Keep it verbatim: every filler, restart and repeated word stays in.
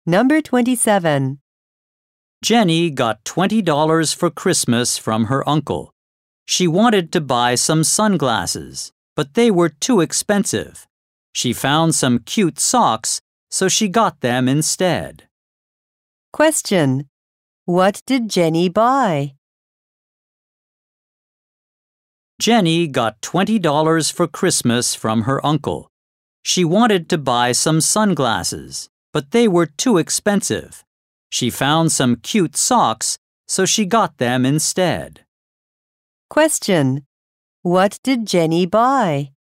Number twenty-seven. Jenny got twenty dollars for Christmas from her uncle. She wanted to buy some sunglasses, but they were too expensive. She found some cute socks, so she got them instead. Question. What did Jenny buy? Jenny got twenty dollars for Christmas from her uncle. She wanted to buy some sunglasses, but they were too expensive. She found some cute socks, so she got them instead. Question. What did Jenny buy?